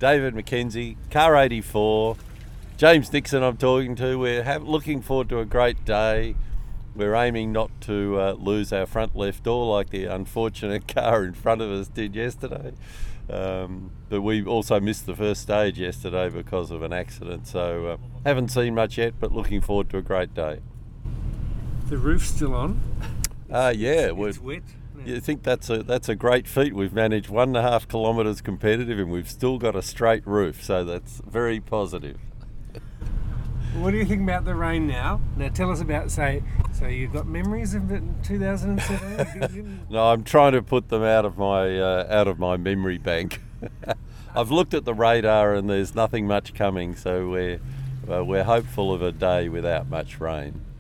David McKenzie, car 84, James Nixon I'm talking to. We're looking forward to a great day. We're aiming not to lose our front left door like the unfortunate car in front of us did yesterday. But we also missed the first stage yesterday because of an accident. So haven't seen much yet, but looking forward to a great day. The roof's still on? Yeah. It's wet. You think that's a great feat. We've managed 1.5 kilometres competitive and we've still got a straight roof, so that's very positive. What do you think about the rain now? Now tell us about, so you've got memories of it in 2007? No, I'm trying to put them out of my memory bank. I've looked at the radar and there's nothing much coming, so we're hopeful of a day without much rain.